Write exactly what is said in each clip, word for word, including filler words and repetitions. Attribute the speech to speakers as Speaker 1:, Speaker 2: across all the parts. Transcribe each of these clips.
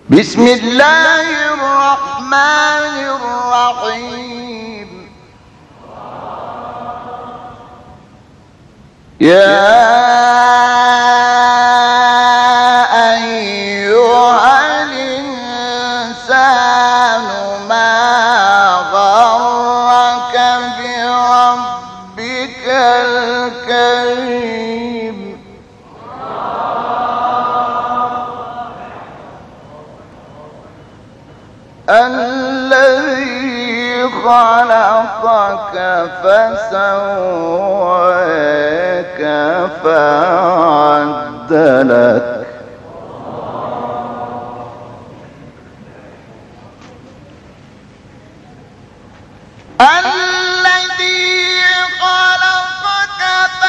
Speaker 1: بسم الله الرحمن الرحيم. يا أيها الإنسان ما غرك بربك الكريم الذي خلقك فسواك فعدلك الذي خلقك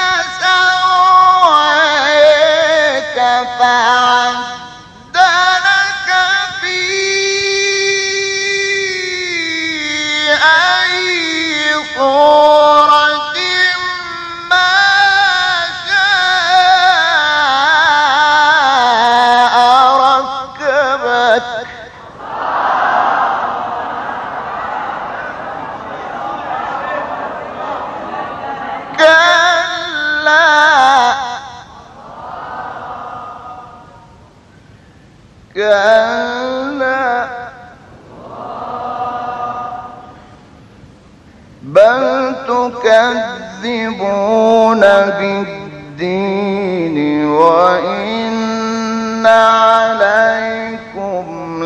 Speaker 1: فسواك فعدلك في أي صورة ما شاء ركبك كلا بل تكذبون بالدين وإن عليكم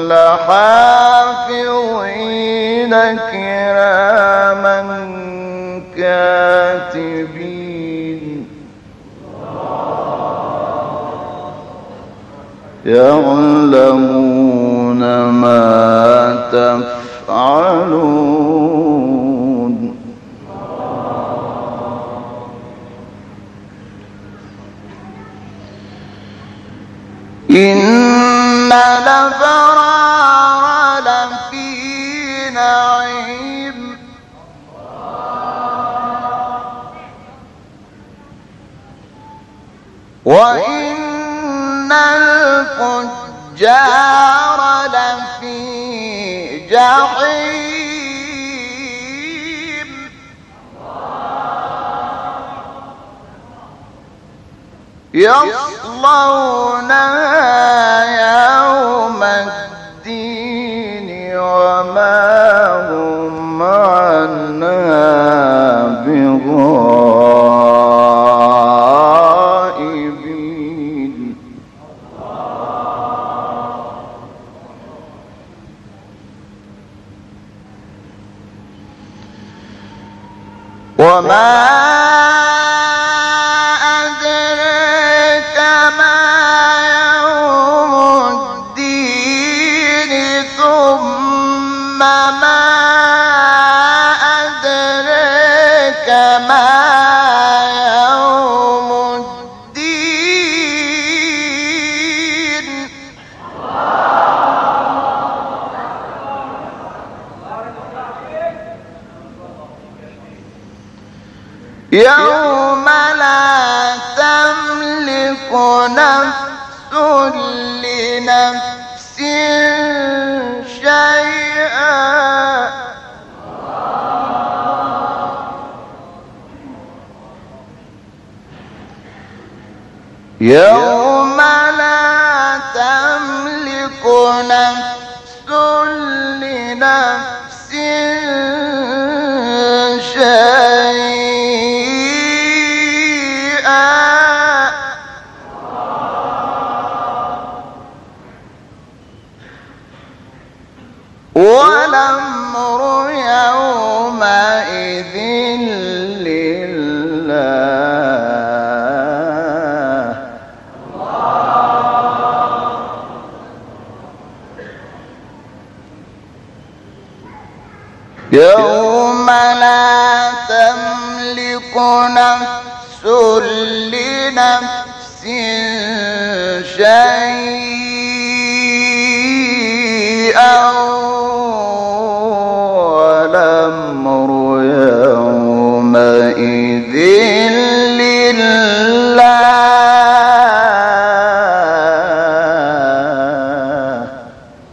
Speaker 1: لحافظين كراما كاتبين يعلمون ما تفعلون إن الأبرار لفي نعيم وإن الفجار لفي جحيم يصلونها يوم الدين وما هم عنها بغائبين وما أدريك ما يوم الدين ثم ما أدريك ما يوم الدين يوم لا تملك نفس لنفس شيئا يوم لا تملك نفس لنفس شيئا والأمر يومئذ لله يوم لا تملك نفس لنفس شيئا والأمر يومئذ لله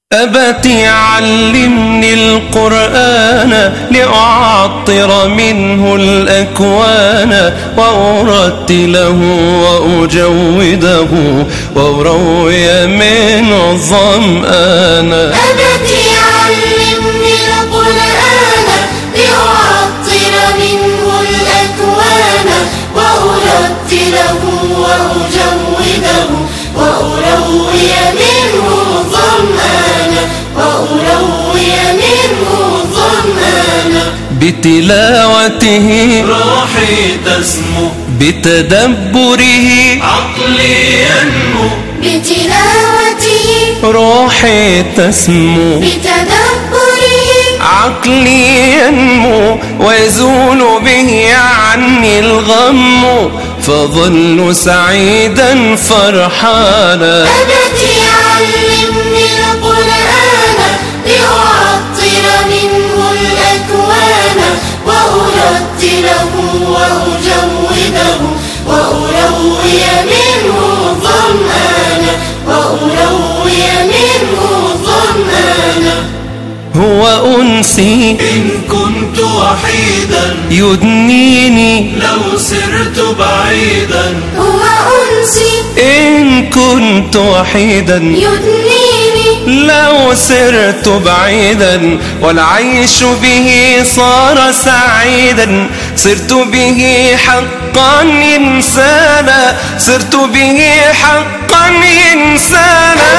Speaker 2: أبتي علمني القرآن لأعطر منه الأكوان وأرتله وأجوده وأروي منه الظمآن.
Speaker 3: أبتي علمني القرآن لأعطر منه الأكوان وأرتله وأجوده وأروي منه الظمآن وأروي منه الظمآن.
Speaker 2: بتلاوته
Speaker 4: روحي تسمو
Speaker 2: بتدبره
Speaker 4: عقلي ينمو
Speaker 3: بتلاوته
Speaker 2: روحي تسمو
Speaker 3: بتدبره
Speaker 2: عقلي ينمو ويزول به عني الغم فظل سعيدا فرحانا.
Speaker 3: أبتي علمني القرآن لأعطر منه الأكوان وأرتله وأجوده وأروي منه الظمآن وأروي منه الظمآن.
Speaker 2: هو أنسي
Speaker 4: إن كنت وحيدا
Speaker 2: يدنيني
Speaker 4: لو سرت بعيدا.
Speaker 3: هو أنسي
Speaker 2: إن كنت وحيدا
Speaker 3: يدنيني
Speaker 2: لو سرت بعيدا والعيش به صار سعيدا صرت به حقا إنسانا صرت به حقا إنسانا.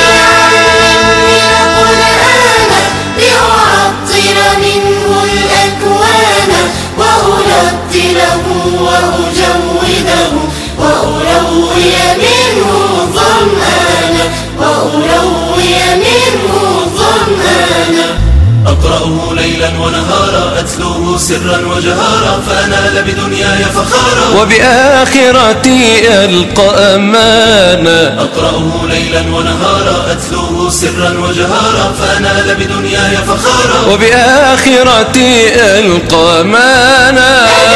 Speaker 3: لأعطر منه الأكوان وأرتله وأجوده وأروي منه الظمآن وأروي منه الظمآن.
Speaker 4: أقرأه ليلا ونهارا أتلوه سرا وجهارا فأنال بدنياي فخارا
Speaker 2: وبآخرتي ألقى أمانا.
Speaker 4: أقرأه ليلا ونهارا أتلوه سرا وجهارا فأنال بدنياي فخارا
Speaker 2: وبآخرتي ألقى أمانا.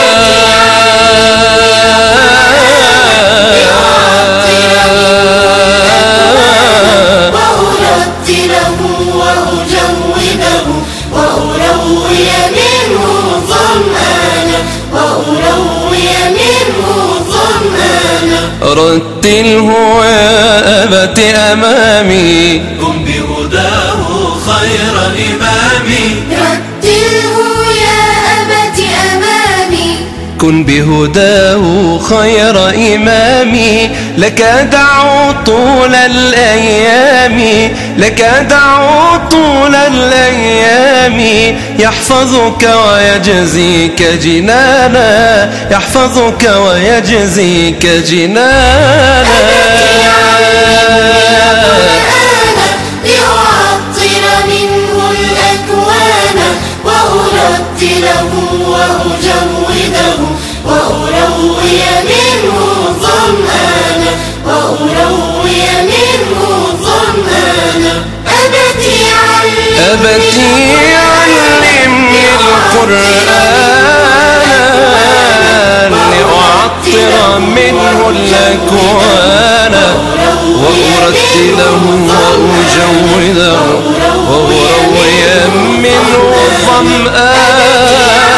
Speaker 3: وأرتله وأجوده وأروي منه الظمآن وأروي منه الظمآن.
Speaker 2: رتله يا أبت أمامي
Speaker 4: كن بهداه خير إمامي.
Speaker 3: رتله يا أبت أمامي
Speaker 2: كن بهداه خير إمامي لك أدعو طول الأيام لك أدعو طول الأيام يحفظك ويجزيك جنانا يحفظك ويجزيك جنانا.
Speaker 3: لأعطر منه الأكوان وأرتله وأجوده وأروي منه الظمآن وأروي منه الظمآن. أبتي
Speaker 2: علمني القرآن لأعطر منه الأكوان وأرتله وأجوده وأروي منه الظمآن.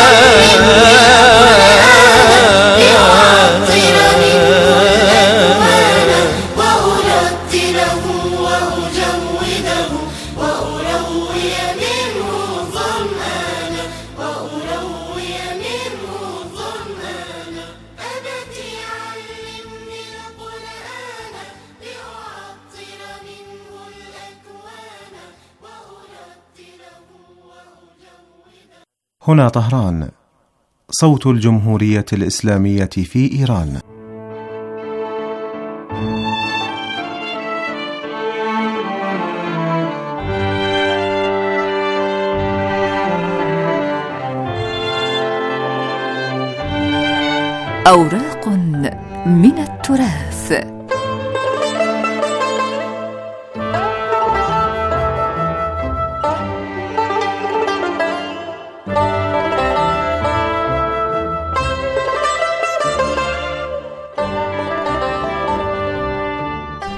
Speaker 5: هنا طهران، صوت الجمهورية الإسلامية في إيران.
Speaker 6: أوراق من التراث.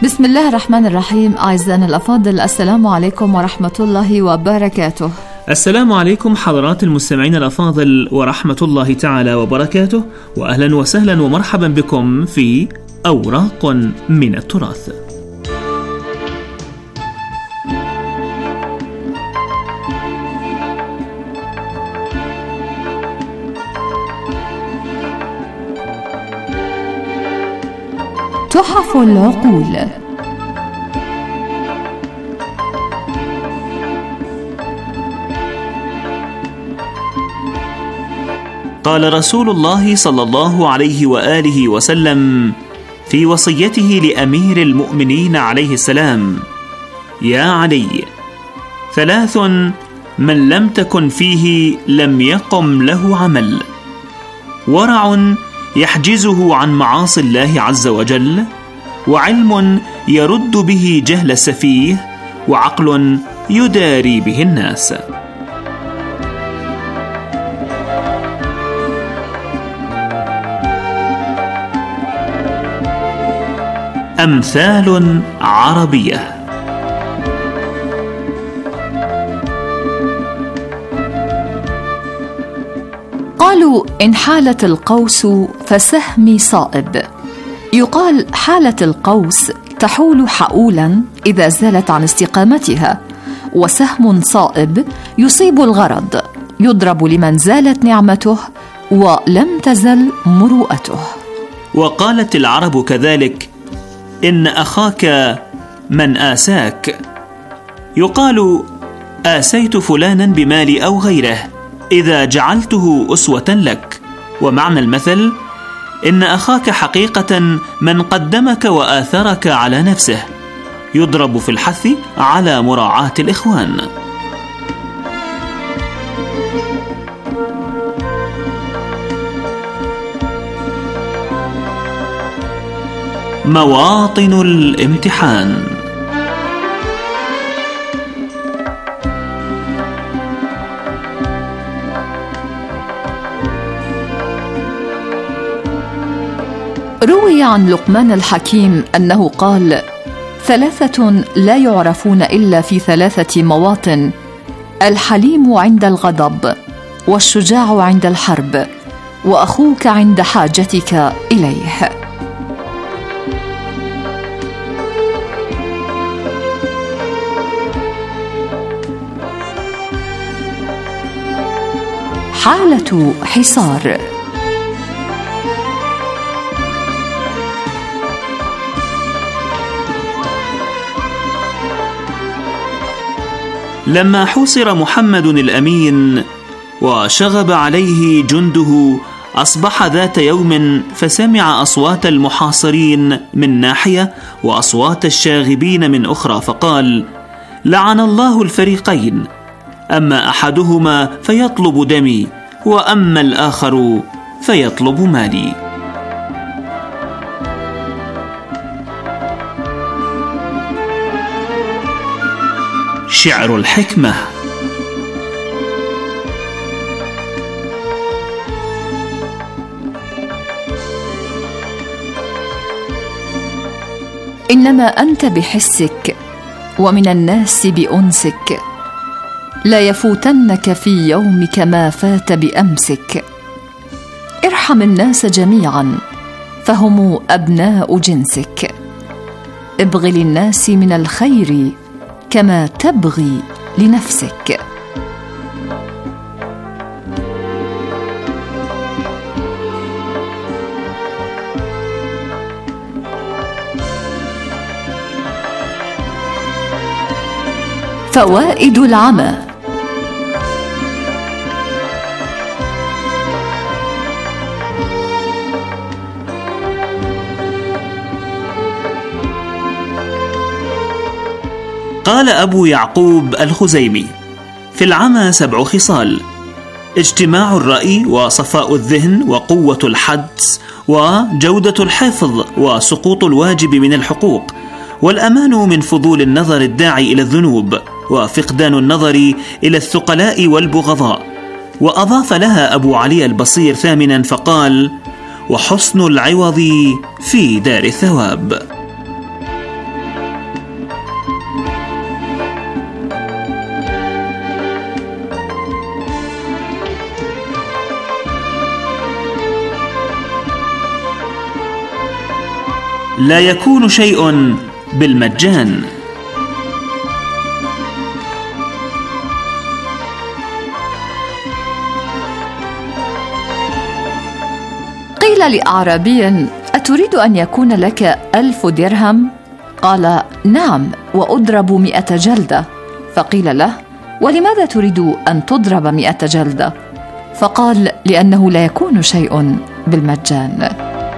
Speaker 6: بسم الله الرحمن الرحيم. أعزائنا الأفاضل، السلام عليكم ورحمة الله وبركاته.
Speaker 7: السلام عليكم حضرات المستمعين الأفاضل ورحمة الله تعالى وبركاته، وأهلا وسهلا ومرحبا بكم في أوراق من التراث.
Speaker 6: تحف العقول.
Speaker 7: قال رسول الله صلى الله عليه وآله وسلم في وصيته لأمير المؤمنين عليه السلام: يا علي، ثلاث من لم تكن فيه لم يقم له عمل: ورع يحجزه عن معاصي الله عز وجل، وعلم يرد به جهل السفيه، وعقل يداري به الناس. أمثال عربية.
Speaker 6: قالوا إن حالت القوس فسهمي صائب. يقال حالة القوس تحول حؤولا إذا زالت عن استقامتها، وسهم صائب يصيب الغرض، يضرب لمن زالت نعمته ولم تزل مروءته.
Speaker 7: وقالت العرب كذلك: إن أخاك من آساك. يقال: آسيت فلانا بمالي أو غيره إذا جعلته أسوة لك. ومعنى المثل: إن أخاك حقيقة من قدمك وآثرك على نفسه. يضرب في الحث على مراعاة الإخوان. مواطن الامتحان.
Speaker 6: روي عن لقمان الحكيم أنه قال: ثلاثة لا يعرفون إلا في ثلاثة مواطن: الحليم عند الغضب، والشجاع عند الحرب، وأخوك عند حاجتك إليه. حالة حصار.
Speaker 7: لما حوصر محمد الأمين وشغب عليه جنده، أصبح ذات يوم فسمع أصوات المحاصرين من ناحية وأصوات الشاغبين من أخرى، فقال: لعن الله الفريقين، أما أحدهما فيطلب دمي، وأما الآخر فيطلب مالي. شعر الحكمة.
Speaker 6: إنما أنت بحسك، ومن الناس بأنسك، لا يفوتنك في يومك ما فات بأمسك. ارحم الناس جميعا فهم أبناء جنسك. ابغ للناس من الخير كما تبغي لنفسك. فوائد العمى.
Speaker 7: قال أبو يعقوب الخزيمي: في العمى سبع خصال: اجتماع الرأي، وصفاء الذهن، وقوة الحدس، وجودة الحفظ، وسقوط الواجب من الحقوق، والأمان من فضول النظر الداعي إلى الذنوب، وفقدان النظر إلى الثقلاء والبغضاء. وأضاف لها أبو علي البصير ثامنا فقال: وحسن العوض في دار الثواب. لا يكون شيء بالمجان.
Speaker 6: قيل لأعرابي: أتريد أن يكون لك ألف درهم؟ قال: نعم، وأضرب مئة جلدة. فقيل له: ولماذا تريد أن تضرب مئة جلدة؟ فقال: لأنه لا يكون شيء بالمجان.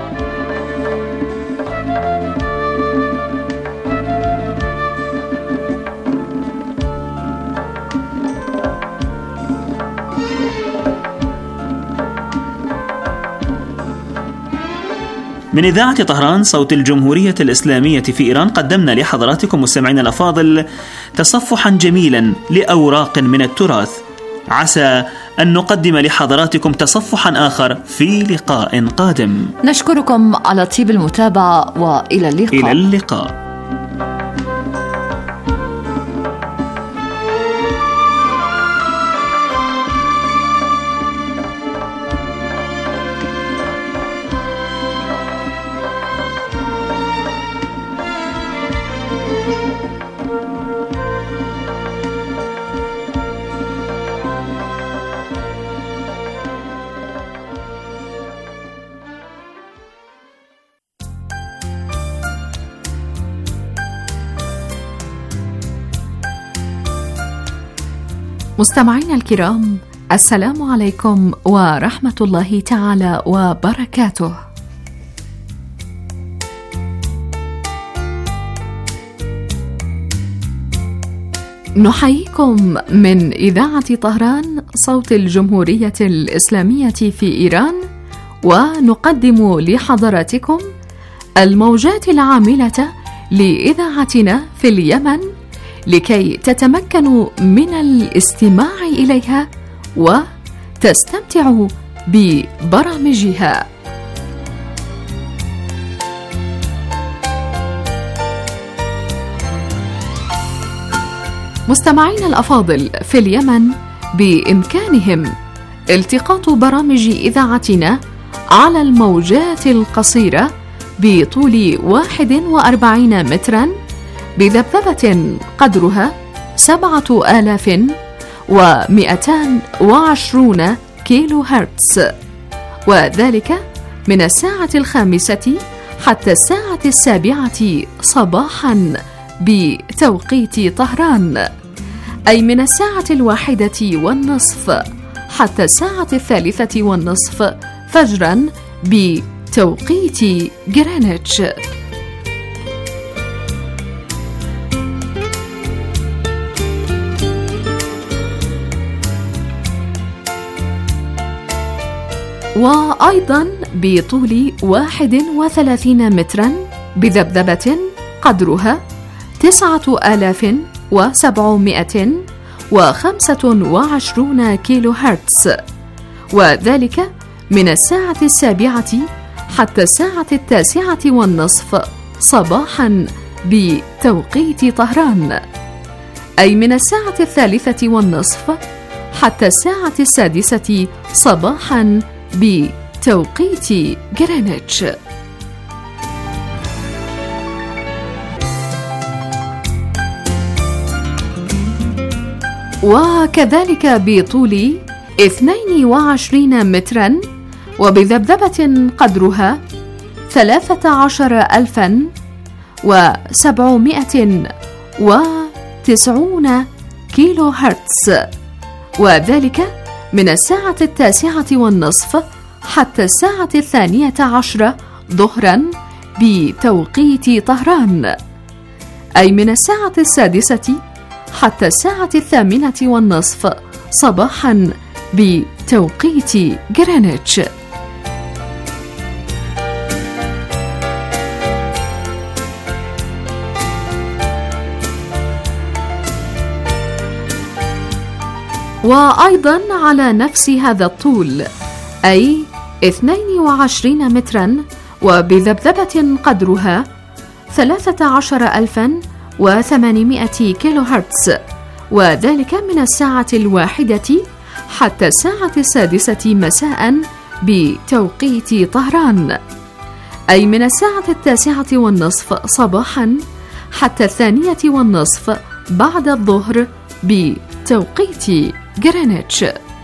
Speaker 7: من إذاعة طهران صوت الجمهورية الإسلامية في إيران، قدمنا لحضراتكم مستمعينا الأفاضل تصفحا جميلا لأوراق من التراث. عسى أن نقدم لحضراتكم تصفحا آخر في لقاء قادم.
Speaker 6: نشكركم على طيب المتابعة، وإلى اللقاء.
Speaker 7: إلى اللقاء.
Speaker 8: مستمعينا الكرام، السلام عليكم ورحمة الله تعالى وبركاته. نحييكم من إذاعة طهران صوت الجمهورية الإسلامية في إيران، ونقدم لحضراتكم الموجات العاملة لإذاعتنا في اليمن لكي تتمكنوا من الاستماع إليها وتستمتعوا ببرامجها. مستمعين الأفاضل، في اليمن بإمكانهم التقاط برامج إذاعتنا على الموجات القصيرة بطول واحد وأربعين متراً بذبذبة قدرها سبعة آلاف ومئتان وعشرون كيلو هرتز، وذلك من الساعة الخامسة حتى الساعة السابعة صباحا بتوقيت طهران، أي من الساعة الواحدة والنصف حتى الساعة الثالثة والنصف فجرا بتوقيت جرينتش. وأيضا بطول واحد وثلاثين مترا بذبذبة قدرها تسعة آلاف وسبعمائة وخمسة وعشرون كيلو هرتز، وذلك من الساعة السابعة حتى الساعة التاسعة والنصف صباحا بتوقيت طهران، أي من الساعة الثالثة والنصف حتى الساعة السادسة صباحا بتوقيت جرينتش. وكذلك بطول اثنين وعشرين مترا وبذبذبة قدرها ثلاثة عشر ألفا وسبعمائة وتسعون كيلو هرتز، وذلك من الساعة التاسعة والنصف حتى الساعة الثانية عشرة ظهرا بتوقيت طهران، أي من الساعة السادسة حتى الساعة الثامنة والنصف صباحا بتوقيت جرينتش. وأيضا على نفس هذا الطول، أي اثنين وعشرين مترا وبذبذبة قدرها ثلاثة عشر ألفا وثمانمائة كيلو هرتز، وذلك من الساعة الواحدة حتى الساعة السادسة مساء بتوقيت طهران، أي من الساعة التاسعة والنصف صباحا حتى الثانية والنصف بعد الظهر بتوقيت غرينتش.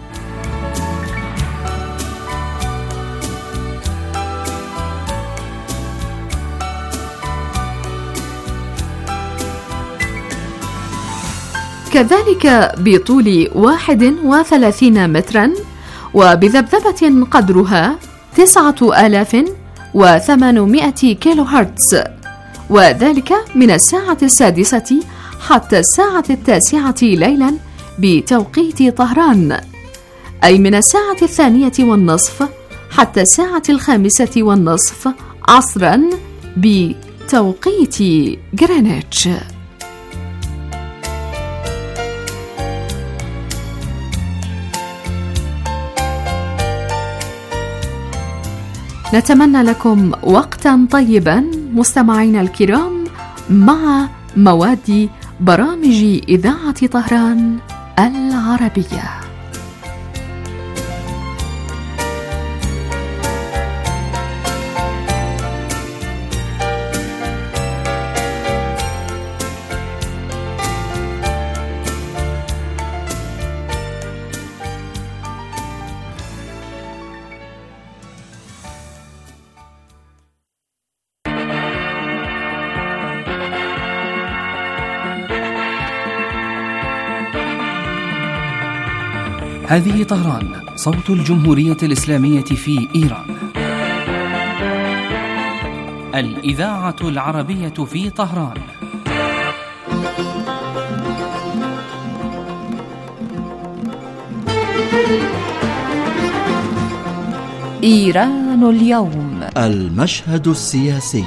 Speaker 8: كذلك بطول واحد وثلاثين مترا وبذبذبة قدرها تسعة آلاف وثمانمائة كيلو هرتز، وذلك من الساعة السادسة حتى الساعة التاسعة ليلا بتوقيت طهران، أي من الساعة الثانية والنصف حتى الساعة الخامسة والنصف عصرا بتوقيت غرينتش. نتمنى لكم وقتا طيبا مستمعينا الكرام مع مواد برامج إذاعة طهران العربية.
Speaker 9: هذه طهران، صوت الجمهورية الإسلامية في إيران. الإذاعة العربية في طهران.
Speaker 6: إيران اليوم.
Speaker 10: المشهد السياسي.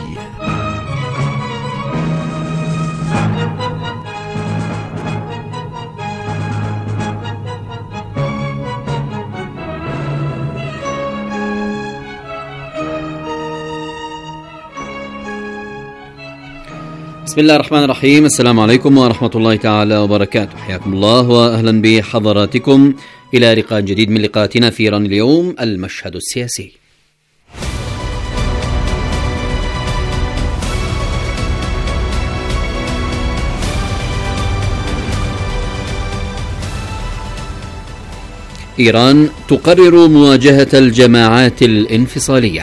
Speaker 11: بسم الله الرحمن الرحيم. السلام عليكم ورحمة الله تعالى وبركاته. حياكم الله وأهلا بحضراتكم إلى لقاء جديد من لقاءاتنا في إيران اليوم، المشهد السياسي. إيران تقرر مواجهة الجماعات الانفصالية.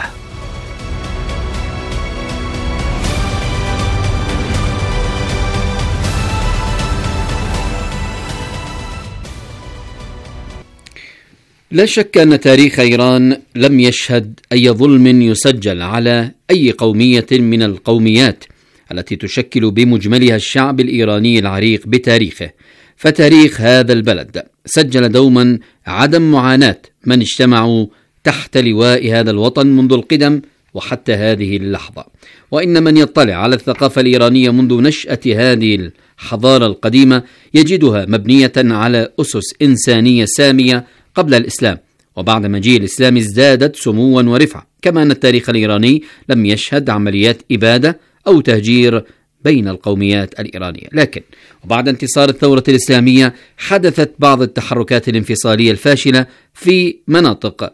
Speaker 11: لا شك أن تاريخ إيران لم يشهد أي ظلم يسجل على أي قومية من القوميات التي تشكل بمجملها الشعب الإيراني العريق بتاريخه، فتاريخ هذا البلد سجل دوما عدم معاناة من اجتمعوا تحت لواء هذا الوطن منذ القدم وحتى هذه اللحظة. وإن من يطلع على الثقافة الإيرانية منذ نشأة هذه الحضارة القديمة يجدها مبنية على أسس إنسانية سامية قبل الإسلام، وبعد مجيء الإسلام ازدادت سموا ورفعة، كما أن التاريخ الإيراني لم يشهد عمليات إبادة أو تهجير بين القوميات الإيرانية. لكن وبعد انتصار الثورة الإسلامية حدثت بعض التحركات الانفصالية الفاشلة في مناطق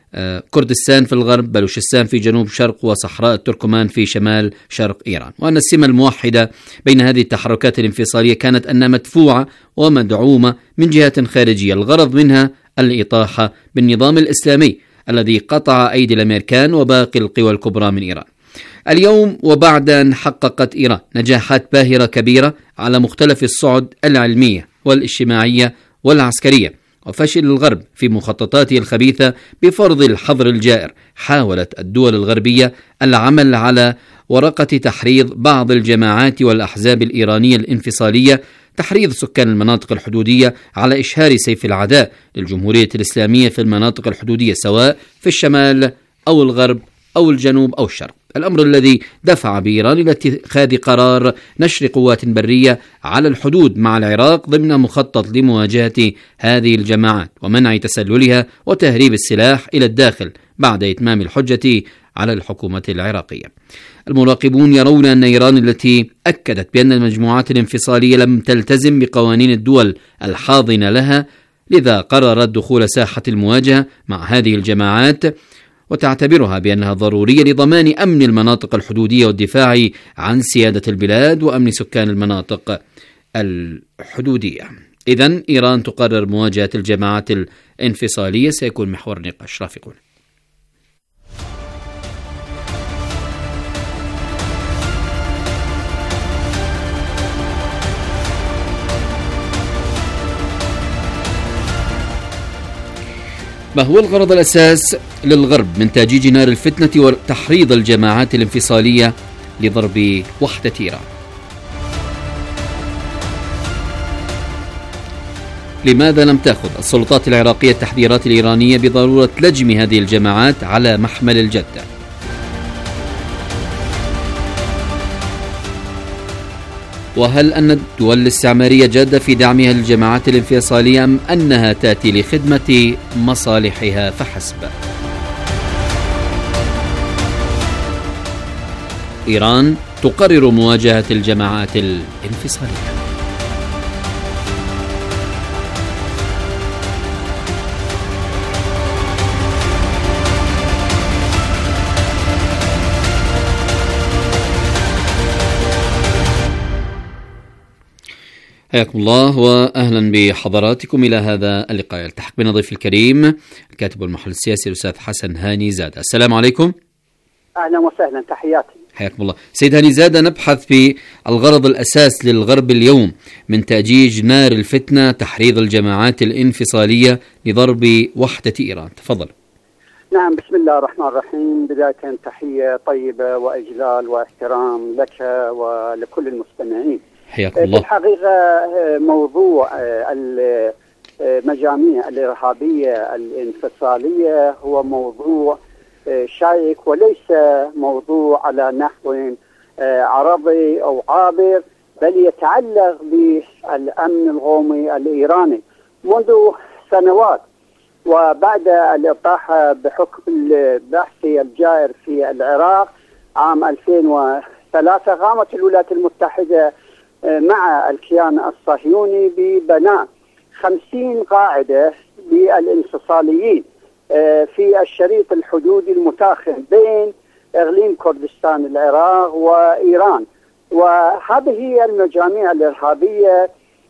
Speaker 11: كردستان في الغرب، بلوشستان في جنوب شرق، وصحراء التركمان في شمال شرق إيران. وأن السمة الموحدة بين هذه التحركات الانفصالية كانت أنها مدفوعة ومدعومة من جهات خارجية، الغرض منها الإطاحة بالنظام الإسلامي الذي قطع أيدي الأمريكان وباقي القوى الكبرى من إيران. اليوم وبعد أن حققت إيران نجاحات باهرة كبيرة على مختلف الصعد العلمية والاجتماعية والعسكرية، وفشل الغرب في مخططاته الخبيثة بفرض الحظر الجائر، حاولت الدول الغربية العمل على ورقة تحريض بعض الجماعات والأحزاب الإيرانية الانفصالية، تحريض سكان المناطق الحدودية على إشهار سيف العداء للجمهورية الإسلامية في المناطق الحدودية، سواء في الشمال أو الغرب أو الجنوب أو الشرق، الأمر الذي دفع بإيران إلى اتخاذ قرار نشر قوات برية على الحدود مع العراق ضمن مخطط لمواجهة هذه الجماعات ومنع تسللها وتهريب السلاح إلى الداخل بعد إتمام الحجة على الحكومة العراقية. المراقبون يرون أن إيران التي أكدت بأن المجموعات الانفصالية لم تلتزم بقوانين الدول الحاضنة لها، لذا قررت دخول ساحة المواجهة مع هذه الجماعات، وتعتبرها بأنها ضرورية لضمان أمن المناطق الحدودية والدفاع عن سيادة البلاد وأمن سكان المناطق الحدودية. إذن إيران تقرر مواجهة الجماعات الانفصالية، سيكون محور النقاش. رافقون. ما هو الغرض الأساس للغرب من تأجيج نار الفتنة وتحريض الجماعات الانفصالية لضرب وحدة إيران؟ لماذا لم تأخذ السلطات العراقية التحذيرات الإيرانية بضرورة لجم هذه الجماعات على محمل الجد؟ وهل أن الدول الاستعمارية جادة في دعمها للجماعات الانفصالية أم أنها تأتي لخدمة مصالحها فحسب؟ إيران تقرر مواجهة الجماعات الانفصالية. حياكم الله وأهلا بحضراتكم إلى هذا اللقاء. يلتحق بنا ضيف الكريم الكاتب والمحلل السياسي الأستاذ حسن هاني زادة. السلام عليكم.
Speaker 12: أهلا وسهلا، تحياتي.
Speaker 11: حياكم الله. سيد هاني زادة، نبحث في الغرض الأساس للغرب اليوم من تأجيج نار الفتنة، تحريض الجماعات الانفصالية لضرب وحدة إيران. تفضل.
Speaker 12: نعم، بسم الله الرحمن الرحيم. بداية تحية طيبة وإجلال واحترام لك ولكل المستمعين.
Speaker 11: حياكم الله.
Speaker 12: في الحقيقة موضوع المجاميع الإرهابية الانفصالية هو موضوع شائك وليس موضوع على نحو عرضي أو عابر، بل يتعلق بالأمن القومي الإيراني منذ سنوات. وبعد الإطاحة بحكم البحث الجائر في العراق عام ألفين وثلاثة قامت الولايات المتحدة مع الكيان الصهيوني ببناء خمسين قاعدة للانفصاليين في الشريط الحدودي المتاخم بين إقليم كردستان العراق وإيران. وهذه المجاميع الإرهابية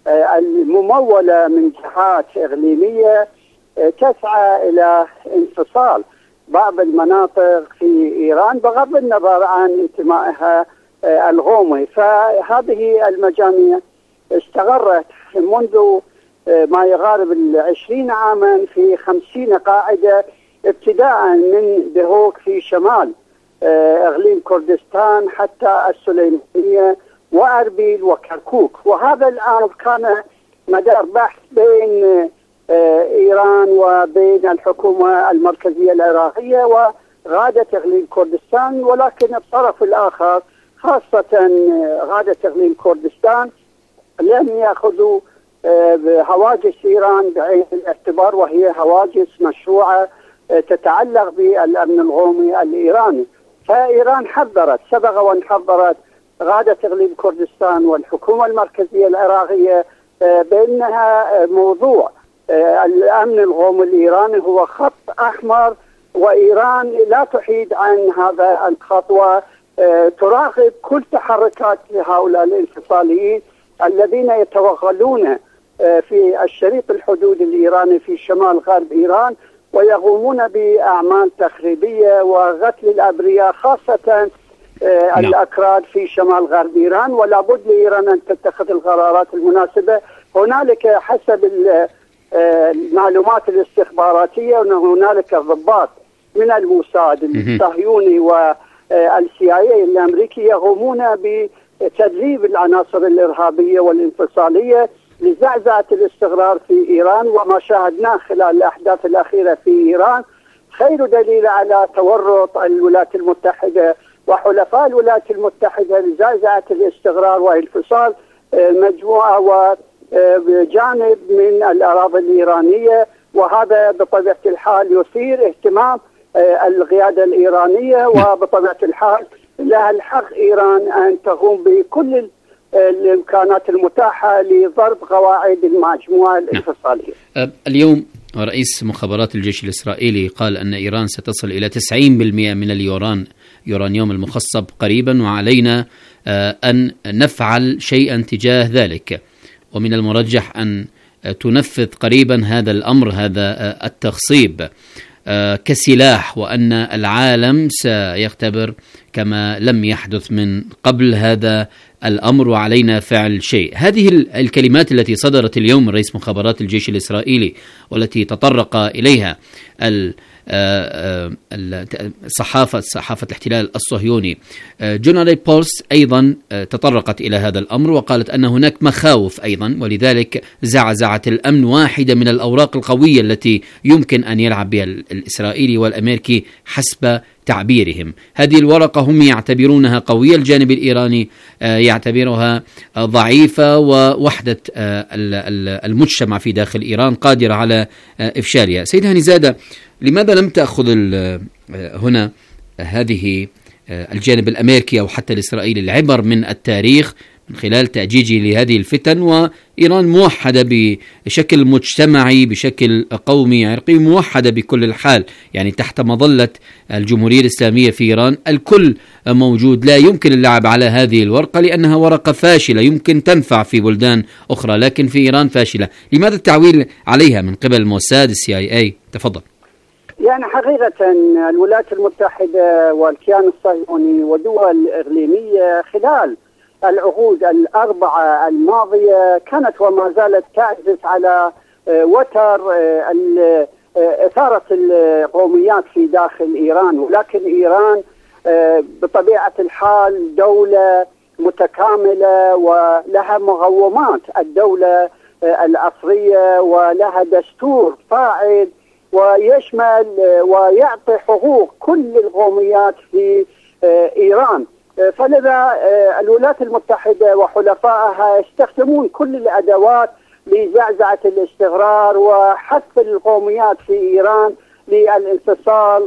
Speaker 12: الممولة من جهات إقليمية تسعى إلى انفصال بعض المناطق في إيران بغض النظر عن انتمائها القومي. فهذه المجاميع استغرت منذ ما يقارب العشرين عاما في خمسين قاعدة، ابتداء من دهوك في شمال إقليم كردستان حتى السليمانية وأربيل وكركوك. وهذا الآن كان مدار بحث بين إيران وبين الحكومة المركزية العراقية وغادة إقليم كردستان، ولكن الطرف الآخر خاصة غادة إقليم كردستان لم يأخذوا هواجس إيران بعين الاعتبار، وهي هواجس مشروعة تتعلق بالأمن القومي الإيراني. فإيران حذرت سبق وأن حذرت غادة إقليم كردستان والحكومة المركزية العراقية بأنها موضوع الأمن القومي الإيراني هو خط أحمر، وإيران لا تحيد عن هذا الخط وتراقب كل تحركات هؤلاء الانفصاليين الذين يتوغلون في الشريط الحدودي الإيراني في شمال غرب إيران ويقومون بأعمال تخريبية وقتل الأبرياء خاصة الأكراد في شمال غرب إيران. ولا بد لإيران أن تتخذ القرارات المناسبة. هنالك حسب المعلومات الاستخباراتية أن هنالك ضباط من الموساد الصهيوني والسي آي إيه الأمريكي يقومون بتدريب العناصر الإرهابية والانفصالية لزعزعة الاستقرار في إيران. وما شاهدناه خلال الأحداث الأخيرة في إيران خير دليل على تورط الولايات المتحدة وحلفاء الولايات المتحدة لزعزعة الاستقرار وانفصال مجموعة وجانب من الأراضي الإيرانية. وهذا بطبيعة الحال يثير اهتمام القيادة الإيرانية، وبطبيعة الحال لها الحق إيران أن تقوم بكل الإمكانات المتاحة لضرب قواعد المجموعة الانفصالية.
Speaker 11: اليوم ورئيس مخابرات الجيش الإسرائيلي قال أن إيران ستصل إلى تسعين بالمئة من اليوران يورانيوم المخصب قريبا، وعلينا أن نفعل شيئا تجاه ذلك، ومن المرجح أن تنفذ قريبا هذا الأمر، هذا التخصيب كسلاح، وأن العالم سيختبر كما لم يحدث من قبل هذا الأمر، وعلينا فعل شيء. هذه الكلمات التي صدرت اليوم من رئيس مخابرات الجيش الإسرائيلي والتي تطرق إليها الصحافة صحافة الاحتلال الصهيوني، جورنال بولس أيضا تطرقت إلى هذا الأمر وقالت أن هناك مخاوف أيضا، ولذلك زعزعت الأمن واحدة من الأوراق القوية التي يمكن أن يلعب بها الإسرائيلي والأمريكي حسب تعبيرهم. هذه الورقة هم يعتبرونها قوية، الجانب الإيراني يعتبرها ضعيفة، ووحدة المجتمع في داخل إيران قادرة على إفشالها. سيد هانيزادة، لماذا لم تأخذ هنا هذه الجانب الأمريكي أو حتى الإسرائيلي العبر من التاريخ من خلال تأجيجه لهذه الفتن، وإيران موحدة بشكل مجتمعي بشكل قومي عرقي، موحدة بكل الحال، يعني تحت مظلة الجمهورية الإسلامية في إيران الكل موجود. لا يمكن اللعب على هذه الورقة لأنها ورقة فاشلة يمكن تنفع في بلدان أخرى، لكن في إيران فاشلة. لماذا التعويل عليها من قبل الموساد السي آي إيه؟ تفضل.
Speaker 12: يعني حقيقة الولايات المتحدة والكيان الصهيوني والدول الإقليمية خلال العقود الأربعة الماضية كانت وما زالت تعزف على وتر إثارة القوميات في داخل إيران، ولكن إيران بطبيعة الحال دولة متكاملة ولها مقومات الدولة العصرية، ولها دستور فاعل ويشمل ويعطي حقوق كل القوميات في إيران. فلذا الولايات المتحدة وحلفائها يستخدمون كل الأدوات لزعزعة الاستقرار وحث القوميات في إيران للانفصال،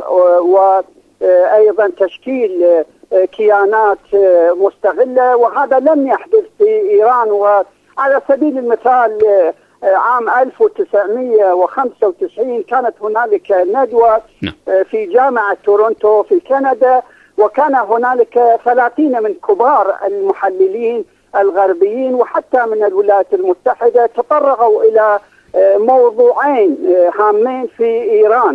Speaker 12: وأيضا تشكيل كيانات مستقلة، وهذا لم يحدث في إيران. وعلى سبيل المثال عام ألف وتسعمئة وخمسة وتسعين كانت هنالك ندوة في جامعة تورونتو في كندا، وكان هنالك ثلاثين من كبار المحللين الغربيين وحتى من الولايات المتحدة تطرقوا إلى موضوعين هامين في إيران.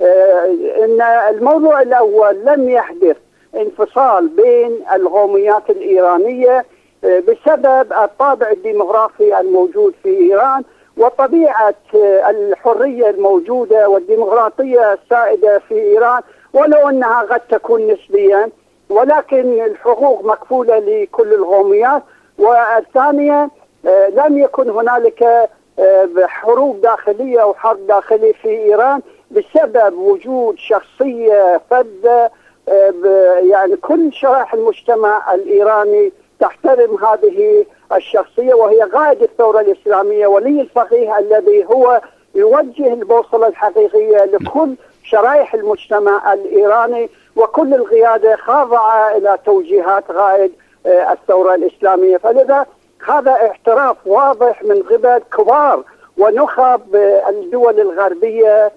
Speaker 12: إن الموضوع الأول لم يحدث انفصال بين القوميات الإيرانية بسبب الطابع الديمغرافي الموجود في إيران وطبيعة الحرية الموجودة والديمقراطية السائدة في إيران، ولو أنها قد تكون نسبيا، ولكن الحقوق مكفولة لكل القوميات. والثانية لم يكن هنالك حروب داخلية أو حرب داخلية في إيران بسبب وجود شخصية فذة، يعني كل شرائح المجتمع الإيراني تحترم هذه الشخصية، وهي قائد الثورة الإسلامية ولي الفقيه الذي هو يوجه البوصلة الحقيقية لكل شرائح المجتمع الإيراني، وكل القيادة خاضعة إلى توجيهات قائد الثورة الإسلامية. فلذا هذا اعتراف واضح من قبل كبار ونخب الدول الغربية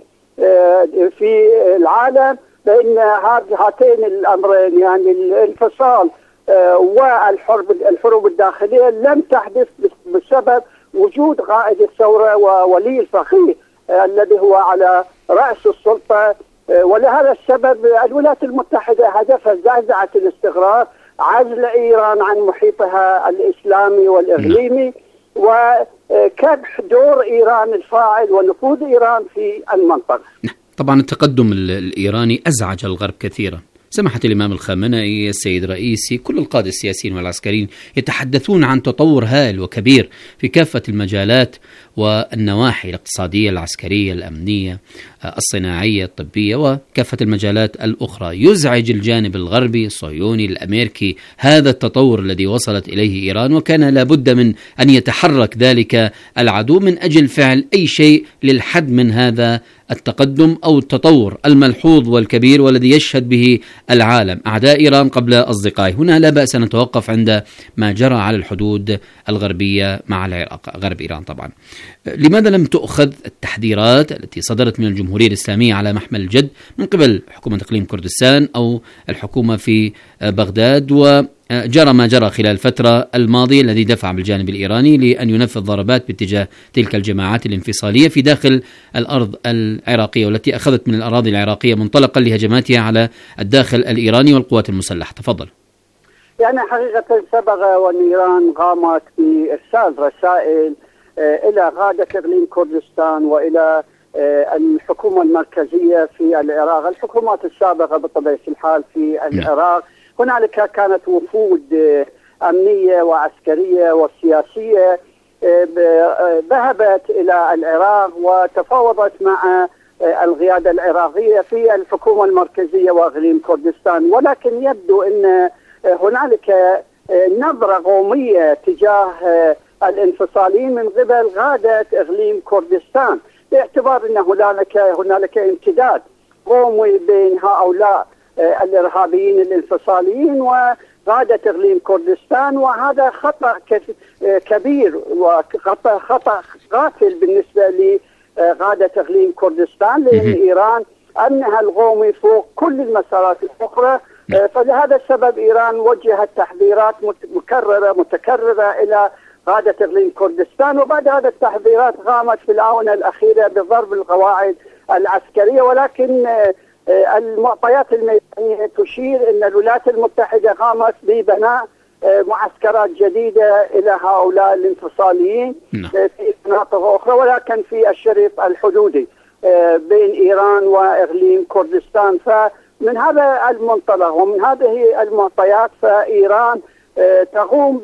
Speaker 12: في العالم بأن هاتين الأمرين، يعني الانفصال والحرب الحروب الداخلية، لم تحدث بسبب وجود قائد الثورة وولي الفقيه الذي هو على رأس السلطة. ولهذا السبب الولايات المتحدة هدفها زعزعة الاستقرار، عزل إيران عن محيطها الإسلامي والإقليمي، وكبح دور إيران الفاعل ونفوذ إيران في المنطقة.
Speaker 11: طبعا التقدم الإيراني أزعج الغرب كثيرا. سماحة الإمام الخامنئي، السيد رئيسي، كل القادة السياسيين والعسكريين يتحدثون عن تطور هائل وكبير في كافة المجالات والنواحي الاقتصادية، العسكرية، الأمنية، الصناعية، الطبية، وكافة المجالات الأخرى. يزعج الجانب الغربي الصهيوني الأمريكي هذا التطور الذي وصلت إليه إيران، وكان لابد من أن يتحرك ذلك العدو من أجل فعل أي شيء للحد من هذا التقدم أو التطور الملحوظ والكبير والذي يشهد به العالم أعداء إيران قبل أصدقائه. هنا لا بأس أن نتوقف عند ما جرى على الحدود الغربية مع العراق، غرب إيران طبعا. لماذا لم تؤخذ التحذيرات التي صدرت من الجمهورية الإسلامية على محمل الجد من قبل حكومة إقليم كردستان أو الحكومة في بغداد، وجرى ما جرى خلال الفترة الماضية الذي دفع بالجانب الإيراني لأن ينفذ ضربات باتجاه تلك الجماعات الانفصالية في داخل الأرض العراقية، والتي أخذت من الأراضي العراقية منطلقا لهجماتها على الداخل الإيراني والقوات المسلحة؟ تفضل.
Speaker 12: يعني حقيقة سبق وأن إيران قامت بإرسال رسائل إلى قادة إقليم كردستان وإلى الحكومة المركزية في العراق، الحكومات السابقة بطبيعة الحال في العراق. هنالك كانت وفود أمنية وعسكرية وسياسية ذهبت إلى العراق وتفاوضت مع القيادة العراقية في الحكومة المركزية وإقليم كردستان، ولكن يبدو أن هنالك نظرة قومية تجاه الانفصاليين من قبل قادة إقليم كردستان، باعتبار أن هنالك هنالك امتداد قومي بين هؤلاء الإرهابيين الانفصاليين وقادة إقليم كردستان، وهذا خطأ كبير وخطأ خطأ قاتل بالنسبة لقادة إقليم كردستان، لأن إيران أمنها القومي فوق كل المسارات الأخرى. فلهذا السبب إيران وجهت تحذيرات مكررة متكررة إلى قادة إقليم كردستان، وبعد هذا التحذيرات قامت في الآونة الأخيرة بضرب القواعد العسكرية. ولكن المعطيات الميدانية تشير أن الولايات المتحدة قامت ببناء معسكرات جديدة إلى هؤلاء الانفصاليين في مناطق أخرى، ولكن في الشريط الحدودي بين إيران وإقليم كردستان. فمن هذا المنطلق ومن هذه المعطيات فإيران تقوم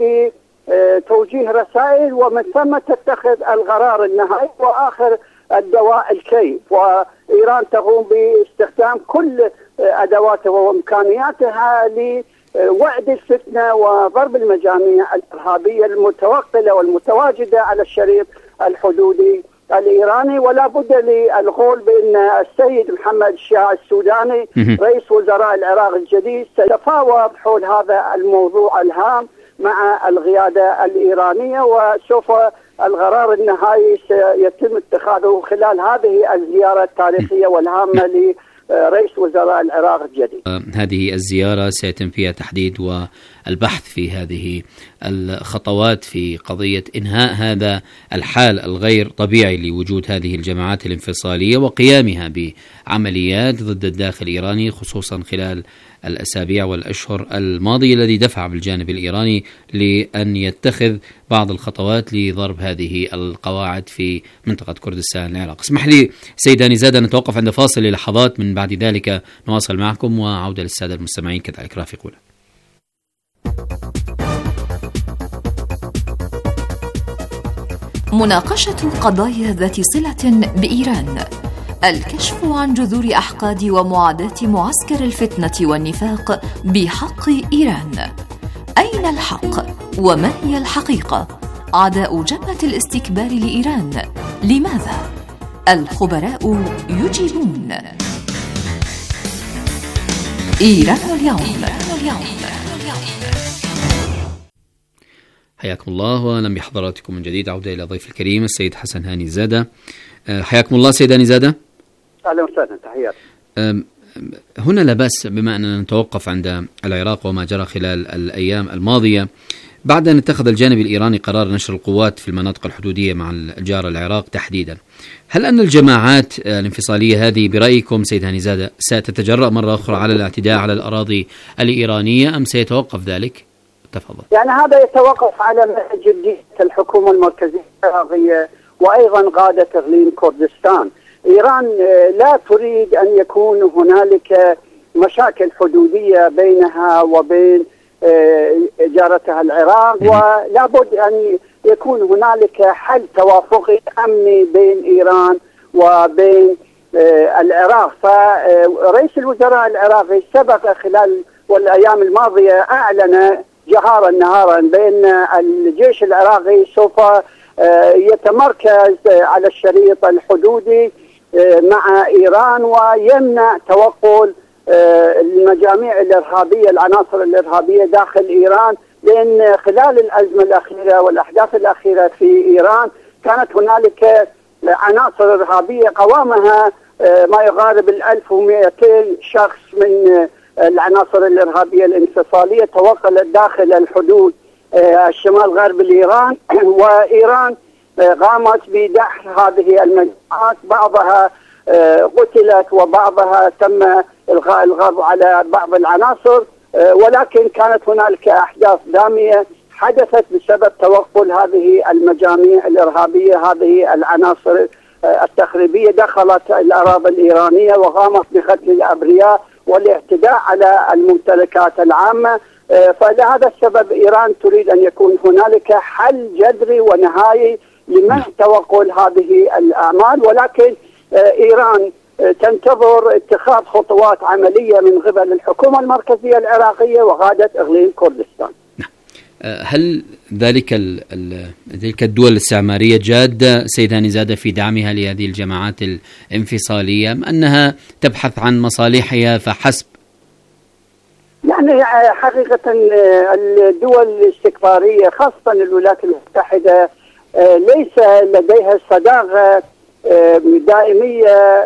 Speaker 12: بتوجيه رسائل ومن ثم تتخذ القرار النهائي وآخر الدواء الكي، وإيران تقوم باستخدام كل أدواتها وإمكانياتها لوعد الفتنة وضرب المجاميع الإرهابية المتوقلة والمتواجدة على الشريط الحدودي الإيراني. ولا بد للقول بأن السيد محمد الشياع السوداني رئيس وزراء العراق الجديد سيتفاوض حول هذا الموضوع الهام مع القيادة الإيرانية، وسوف القرار النهائي سيتم اتخاذه خلال هذه الزيارة التاريخية والهامة لرئيس وزراء العراق الجديد.
Speaker 11: هذه الزيارة سيتم فيها تحديد والبحث في هذه الخطوات في قضية إنهاء هذا الحال الغير طبيعي لوجود هذه الجماعات الانفصالية وقيامها بعمليات ضد الداخل الإيراني، خصوصا خلال الأسابيع والأشهر الماضية الذي دفع بالجانب الإيراني لأن يتخذ بعض الخطوات لضرب هذه القواعد في منطقة كردستان العراق. اسمح لي سيد هانيزادة نتوقف عند فاصل للحظات، من بعد ذلك نواصل معكم وعودة للسادة المستمعين كذلك رافقونا.
Speaker 6: مناقشة قضايا ذات صلة بإيران، الكشف عن جذور أحقاد ومعاداة معسكر الفتنة والنفاق بحق إيران. أين الحق؟ وما هي الحقيقة؟ عداء جبهة الاستكبار لإيران لماذا؟ الخبراء يجيبون. إيران اليوم.
Speaker 11: حياكم الله واهلا بحضراتكم من جديد. عودة الى ضيف الكريم السيد حسن هانيزادة. حياكم الله سيد هانيزادة.
Speaker 12: اهلا وسهلا، تحياتي.
Speaker 11: هنا لا بأس بما اننا نتوقف عند العراق وما جرى خلال الايام الماضية بعد ان اتخذ الجانب الايراني قرار نشر القوات في المناطق الحدودية مع الجار العراق تحديدا. هل ان الجماعات الانفصالية هذه برايكم سيد هانيزادة ستتجرأ مرة اخرى على الاعتداء على الاراضي الايرانية ام سيتوقف ذلك؟ تفضل.
Speaker 12: يعني هذا يتوقف على جدية الحكومة المركزية العراقية وأيضا قادة إقليم كردستان. إيران لا تريد أن يكون هنالك مشاكل حدودية بينها وبين جارتها العراق، ولا بد أن يكون هنالك حل توافقي أمني بين إيران وبين العراق. فرئيس الوزراء العراقي سبق خلال والأيام الماضية أعلن جهارا نهارا بأن الجيش العراقي سوف يتمركز على الشريط الحدودي مع إيران ويمنع توغل المجاميع الإرهابية العناصر الإرهابية داخل إيران، لأن خلال الأزمة الأخيرة والأحداث الأخيرة في إيران كانت هنالك عناصر إرهابية قوامها ما يقارب الألف ومئتين شخص من العناصر الإرهابية الانفصالية توغلت داخل الحدود الشمال غرب إيران، وإيران قامت بدحر هذه المجموعات، بعضها قتلت وبعضها تم إلغاء القبض على بعض العناصر، ولكن كانت هنالك أحداث دامية حدثت بسبب توغل هذه المجاميع الإرهابية، هذه العناصر التخريبية دخلت الأراضي الإيرانية وقامت بقتل الأبرياء والاعتداء على الممتلكات العامة. فلهذا السبب إيران تريد أن يكون هنالك حل جذري ونهائي لمنع توغل هذه الأعمال، ولكن إيران تنتظر اتخاذ خطوات عملية من قبل الحكومة المركزية العراقية وقادة إقليم كردستان.
Speaker 11: هل ذلك تلك الدول الاستعمارية جادة سيد هاني زادة في دعمها لهذه الجماعات الانفصالية أم أنها تبحث عن مصالحها فحسب؟
Speaker 12: يعني حقيقة الدول الاستكبارية خاصة الولايات المتحدة ليس لديها صداقة دائمية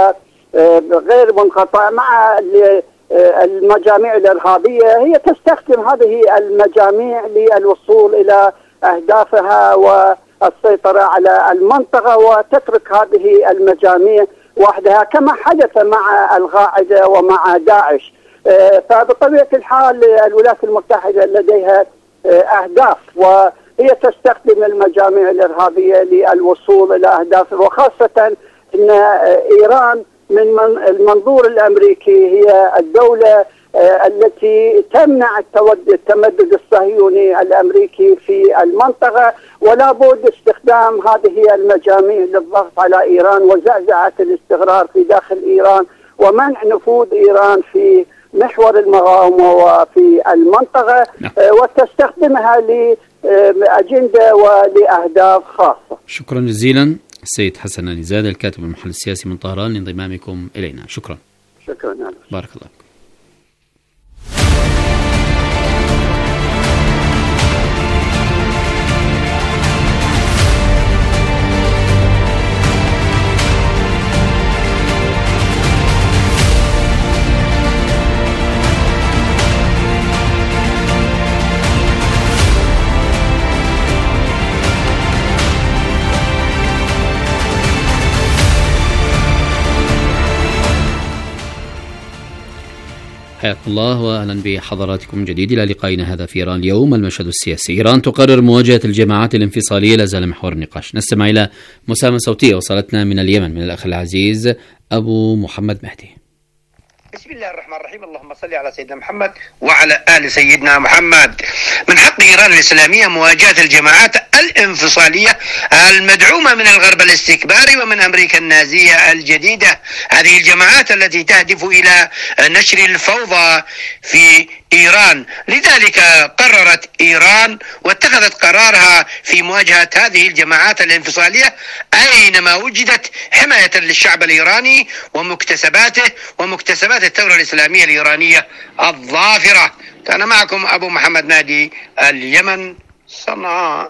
Speaker 12: وغير منقطعة مع المجاميع الإرهابية. هي تستخدم هذه المجاميع للوصول إلى أهدافها والسيطرة على المنطقة وتترك هذه المجاميع وحدها كما حدث مع القاعدة ومع داعش. فبطبيعة الحال الولايات المتحدة لديها أهداف وهي تستخدم المجاميع الإرهابية للوصول إلى أهدافها، وخاصة أن إيران من المنظور الأمريكي هي الدولة التي تمنع التمدد الصهيوني الأمريكي في المنطقة، ولا بد استخدام هذه المجاميع للضغط على إيران وزعزعة الاستقرار في داخل إيران ومنع نفوذ إيران في محور المقاومة وفي المنطقة، وتستخدمها لأجندة ولأهداف خاصة.
Speaker 11: شكرا جزيلا السيد حسن هاني زادة الكاتب المحلل السياسي من طهران لانضمامكم إلينا. شكرا.
Speaker 12: شكرا.
Speaker 11: بارك الله. حياكم الله واهلا بحضراتكم من جديد الى لقائنا هذا في ايران اليوم المشهد السياسي. ايران تقرر مواجهه الجماعات الانفصاليه لا زال محور النقاش. نستمع الى مساهمه صوتيه وصلتنا من اليمن من الاخ العزيز ابو محمد مهدي.
Speaker 13: بسم الله الرحمن الرحيم. اللهم صل على سيدنا محمد وعلى آل سيدنا محمد. من حق إيران الإسلامية مواجهة الجماعات الانفصالية المدعومة من الغرب الاستكباري ومن أمريكا النازية الجديدة. هذه الجماعات التي تهدف إلى نشر الفوضى في إيران، لذلك قررت إيران واتخذت قرارها في مواجهة هذه الجماعات الانفصالية أينما وجدت حماية للشعب الإيراني ومكتسباته ومكتسبات الثورة الإسلامية الإيرانية الظافرة. كان معكم أبو محمد مهدي، اليمن، صنعاء.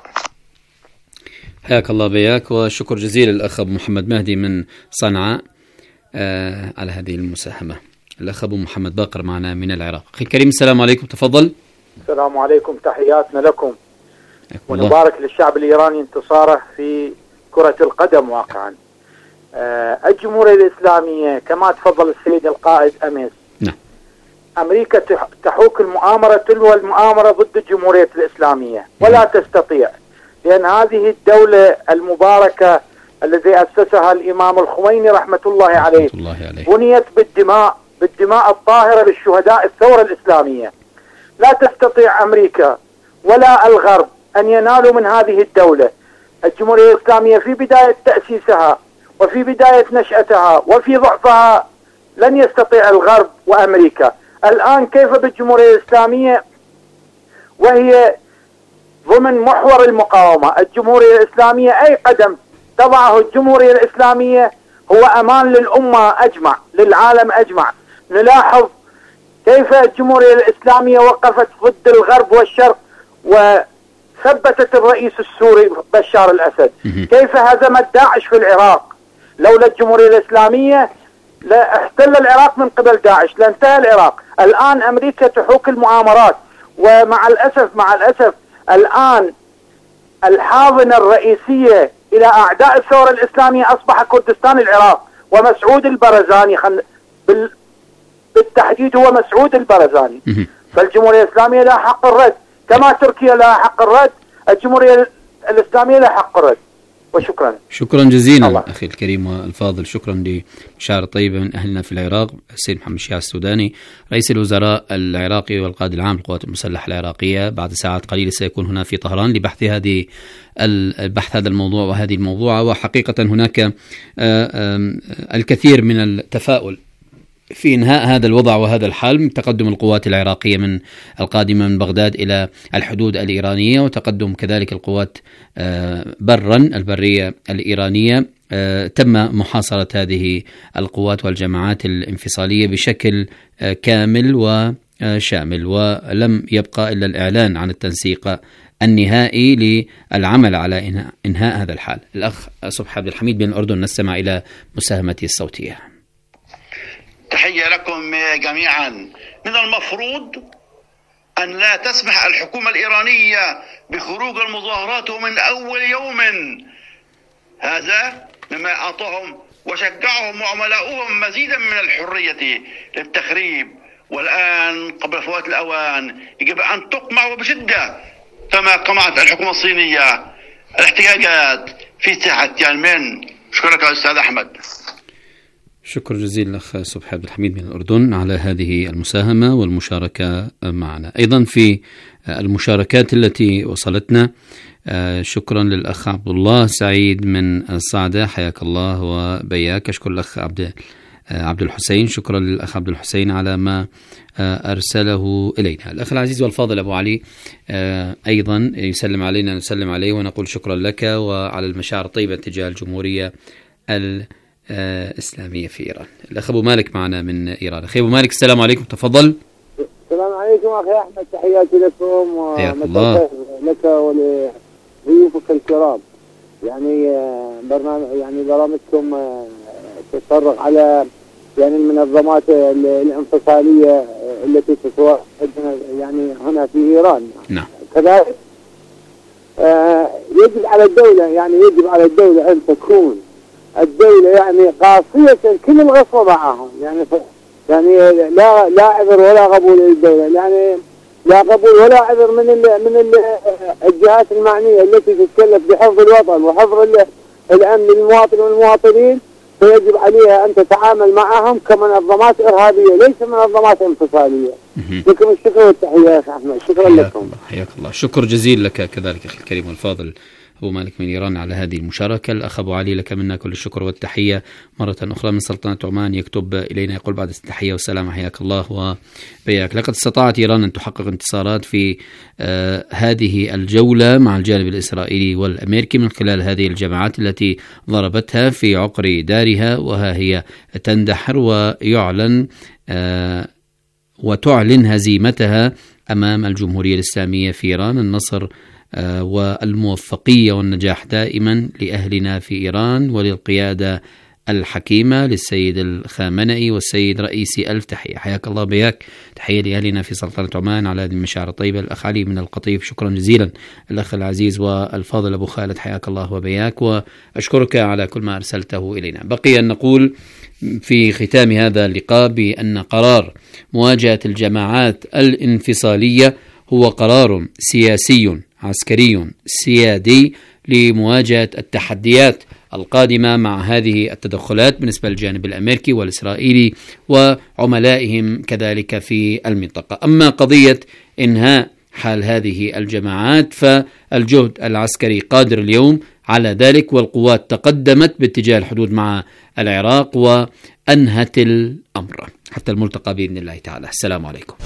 Speaker 11: حياك الله بياك وشكر جزيل الأخ أبو محمد مهدي من صنعاء آه على هذه المساهمة. الأخ أبو محمد باقر معنا من العراق. أخي الكريم السلام عليكم، تفضل.
Speaker 14: السلام عليكم، تحياتنا لكم ونبارك للشعب الإيراني انتصاره في كرة القدم. واقعا آه الجمهورية الإسلامية كما تفضل السيد القائد أمس،
Speaker 11: نعم.
Speaker 14: أمريكا تحوك المؤامرة تلو المؤامرة ضد الجمهورية الإسلامية ولا تستطيع، لأن هذه الدولة المباركة الذي أسسها الإمام الخميني رحمة الله عليه,
Speaker 11: الله عليه.
Speaker 14: بنيت بالدماء بالدماء الطاهرة للشهداء الثورة الإسلامية. لا تستطيع أمريكا ولا الغرب أن ينالوا من هذه الدولة. الجمهورية الإسلامية في بداية تأسيسها وفي بداية نشأتها وفي ضعفها لن يستطيع الغرب وأمريكا. الآن كيف بالجمهورية الإسلامية وهي ضمن محور المقاومة؟ الجمهورية الإسلامية أي قدم تضعه الجمهورية الإسلامية هو أمان للأمة أجمع، للعالم أجمع. نلاحظ كيف الجمهورية الإسلامية وقفت ضد الغرب والشرق وثبتت الرئيس السوري بشار الأسد، كيف هزمت داعش في العراق. لولا الجمهورية الإسلامية لا احتل العراق من قبل داعش، لانتهى العراق. الآن أمريكا تحوك المؤامرات، ومع الأسف مع الأسف الآن الحاضنة الرئيسية إلى أعداء الثورة الإسلامية أصبح كردستان العراق، ومسعود البرزاني خل... بال... بالتحديد هو مسعود البرزاني. فالجمهورية الإسلامية لها حق الرد، كما تركيا لها حق الرد، الجمهورية الإسلامية لها حق الرد. وشكرا.
Speaker 11: شكرا جزيلا الله. أخي الكريم والفاضل، شكرا لمشاعر طيبة من أهلنا في العراق. السيد محمد شيع السوداني رئيس الوزراء العراقي والقائد العام للقوات المسلحة العراقية، بعد ساعات قليلة سيكون هنا في طهران لبحث هذه البحث هذا الموضوع وهذه الموضوعة. وحقيقة هناك الكثير من التفاؤل في إنهاء هذا الوضع وهذا الحال، من تقدم القوات العراقية من القادمة من بغداد إلى الحدود الإيرانية، وتقدم كذلك القوات برا البرية الإيرانية. تم محاصرة هذه القوات والجماعات الانفصالية بشكل كامل وشامل، ولم يبقى إلا الإعلان عن التنسيق النهائي للعمل على إنهاء هذا الحال. الأخ صبحي عبد الحميد من الأردن، نستمع إلى مساهمته الصوتية.
Speaker 15: تحية لكم جميعا. من المفروض أن لا تسمح الحكومة الإيرانية بخروج المظاهرات من أول يوم، هذا مما أعطاهم وشجعهم وعملاؤهم مزيدا من الحرية للتخريب. والآن قبل فوات الأوان يجب أن تقمع وبشدة كما قمعت الحكومة الصينية الاحتجاجات في ساحة تيانمن. شكرا يا أستاذ أحمد.
Speaker 11: شكر جزيلا الأخ صبحي عبد الحميد من الأردن على هذه المساهمة والمشاركة معنا. أيضا في المشاركات التي وصلتنا، شكرا للأخ عبد الله سعيد من الصعدة، حياك الله وبياك. أشكر الأخ عبد عبد الحسين، شكرا للأخ عبد الحسين على ما أرسله إلينا. الأخ العزيز والفاضل أبو علي أيضا يسلم علينا، نسلم عليه ونقول شكرا لك وعلى المشاعر الطيبة تجاه الجمهورية الإسلامية في إيران. الأخ أبو مالك معنا من إيران. أخي أبو مالك السلام عليكم، تفضل.
Speaker 16: السلام عليكم أخي أحمد، تحياتي لكم
Speaker 11: ومساء
Speaker 16: لك ولضيوفك الكرام. يعني برنامج يعني برامجكم تتفرغ على يعني المنظمات الانفصالية التي تتواجد يعني هنا في إيران.
Speaker 11: نعم.
Speaker 16: كذلك يجب على الدولة يعني يجب على الدولة أن تكون الدولة يعني قاسية كل الغصب معهم، يعني يعني لا لا عذر ولا قبول للدولة، يعني لا قبول ولا عذر من ال من ال الجهات المعنية التي تتكلف بحفظ الوطن وحفظ الأمن للمواطن والمواطنين، فيجب عليها أن تتعامل معهم كمنظمات إرهابية ليس منظمات انفصالية. لكم الشكر والتحية يا أخي أحمد، شكرا لكم.
Speaker 11: حياك الله، شكر جزيل لك كذلك أخي الكريم والفاضل أبو مالك من إيران على هذه المشاركة. الأخ أبو علي لك منا كل الشكر والتحية مرة أخرى من سلطنة عمان، يكتب إلينا يقول بعد التحية والسلام حياك الله وبياك. لقد استطاعت إيران أن تحقق انتصارات في آه هذه الجولة مع الجانب الإسرائيلي والأمريكي من خلال هذه الجماعات التي ضربتها في عقر دارها، وها هي تندحر ويعلن آه وتعلن هزيمتها أمام الجمهورية الإسلامية في إيران. النصر آه والموفقية والنجاح دائما لأهلنا في إيران وللقيادة الحكيمة للسيد الخامنئي والسيد رئيسي. ألف تحية، حياك الله بياك. تحية لأهلنا في سلطنة عمان على هذه المشاعر الطيبة. الأخ علي من القطيف شكرا جزيلا. الأخ العزيز والفاضل أبو خالد حياك الله وبياك، وأشكرك على كل ما أرسلته إلينا. بقي أن نقول في ختام هذا اللقاء بأن قرار مواجهة الجماعات الانفصالية هو قرار سياسي عسكري سيادي لمواجهة التحديات القادمة مع هذه التدخلات بالنسبة للجانب الأمريكي والإسرائيلي وعملائهم كذلك في المنطقة. أما قضية إنهاء حال هذه الجماعات فالجهد العسكري قادر اليوم على ذلك، والقوات تقدمت باتجاه الحدود مع العراق وأنهت الأمر. حتى الملتقى بإذن الله تعالى. السلام عليكم.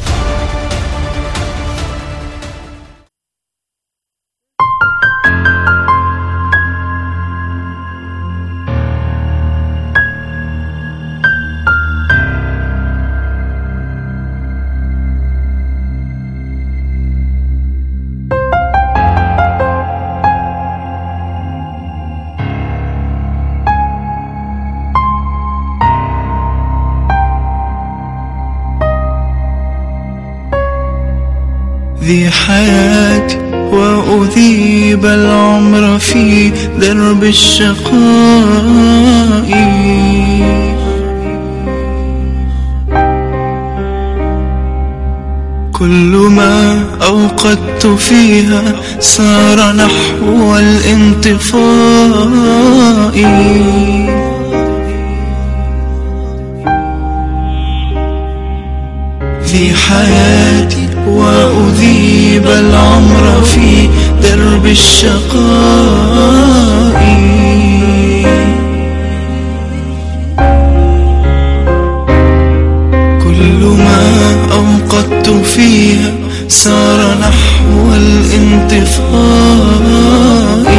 Speaker 17: ذي حياتي وأذيب العمر في درب الشقاء. كل ما أوقدت فيها سار نحو الانطفاء. في حياتي وأذيب العمر في درب الشقاء. كل ما أوقدت فيها سار نحو الانطفاء.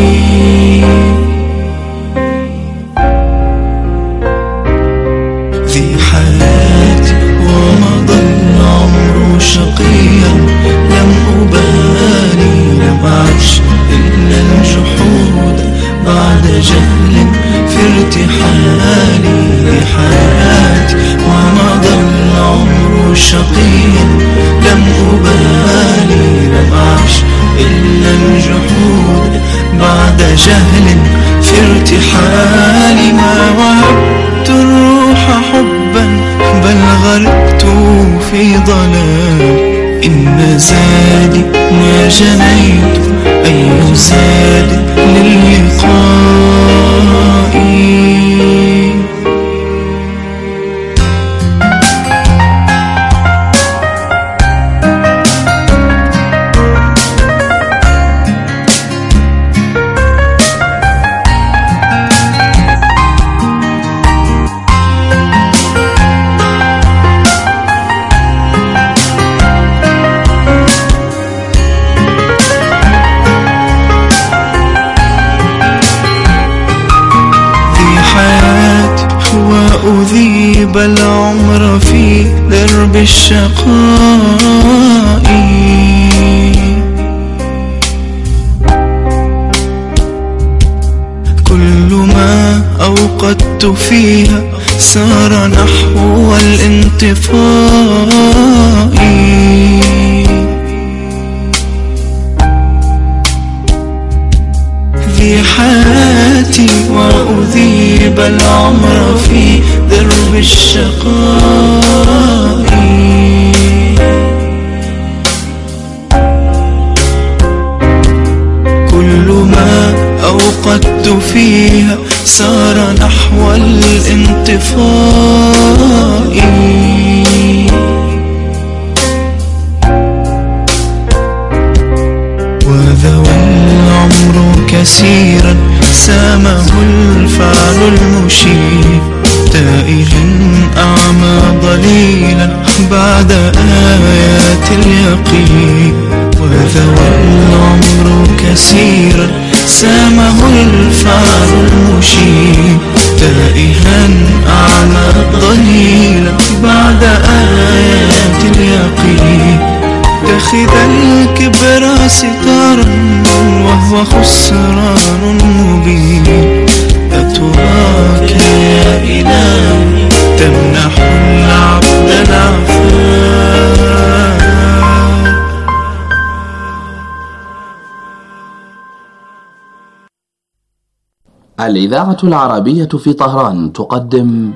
Speaker 17: في حياتي ومضى العمر شقيا لم أبالي، لم أعش إلا الجحود بعد جهل في ارتحالي. حياتي ومضى العمر شقيا لم أبالي، لم أعش إلا الجحود بعد جهل في ارتحالي. ما وهبت الروح حبا بل غرقت في ضلال. إن زادي ما جنيت أي زاد للقاء. وأذيب العمر في درب الشقاء. كل ما أوقدت فيها سار نحو الانطفاء. في حياتي وأذيب العمر في درب الشقاء. كل ما أوقدت فيها سار نحو الانطفاء. وذوى العمر كثيرا سامه الفعل المشير. تائها أعمى ضليلا بعد آيات اليقين. وذوى العمر كثيرا سامه الفعل المشير. تائها أعمى ضليلا بعد آيات اليقين. اتخذ الكبر ستارا وهو خسران مبين. أتراك يا إلهي تمنح العبد العفاف.
Speaker 18: الإذاعة العربية في طهران تقدم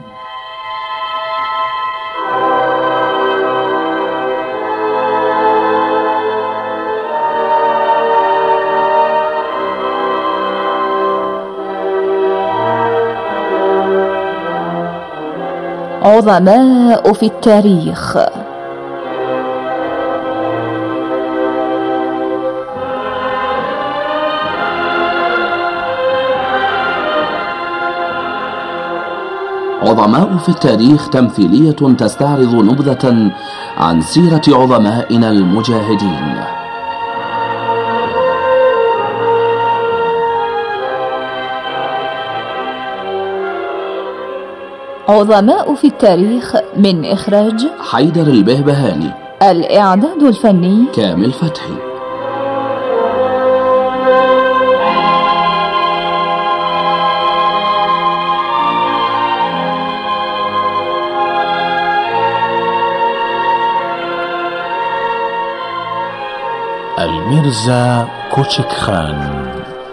Speaker 6: عظماء في التاريخ.
Speaker 18: عظماء في التاريخ تمثيلية تستعرض نبذة عن سيرة عظمائنا المجاهدين.
Speaker 6: عظماء في التاريخ من إخراج
Speaker 18: حيدر البهبهاني.
Speaker 6: الإعداد الفني
Speaker 18: كامل فتحي.
Speaker 19: الميرزا كوتشك خان.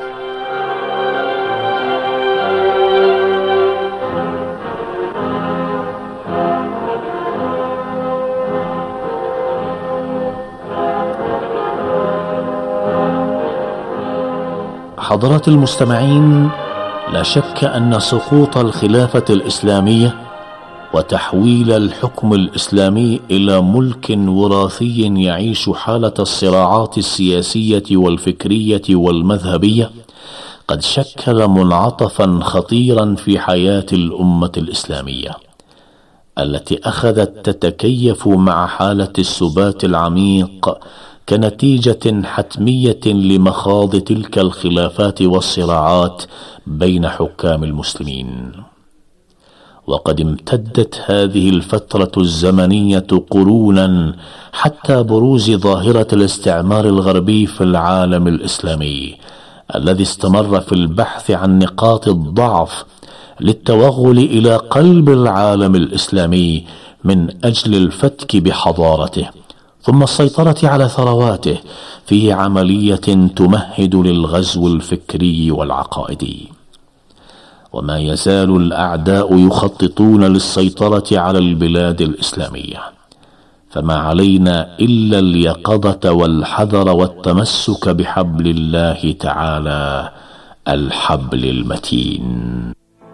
Speaker 19: حضرات المستمعين، لا شك أن سقوط الخلافة الإسلامية وتحويل الحكم الإسلامي إلى ملك وراثي يعيش حالة الصراعات السياسية والفكرية والمذهبية قد شكل منعطفا خطيرا في حياة الأمة الإسلامية، التي أخذت تتكيف مع حالة السبات العميق كنتيجة حتمية لمخاض تلك الخلافات والصراعات بين حكام المسلمين. وقد امتدت هذه الفترة الزمنية قرونا حتى بروز ظاهرة الاستعمار الغربي في العالم الإسلامي، الذي استمر في البحث عن نقاط الضعف للتوغل إلى قلب العالم الإسلامي من أجل الفتك بحضارته، ثم السيطرة على ثرواته في عملية تمهد للغزو الفكري والعقائدي. وما يزال الأعداء يخططون للسيطرة على البلاد الإسلامية، فما علينا إلا اليقظة والحذر والتمسك بحبل الله تعالى الحبل المتين.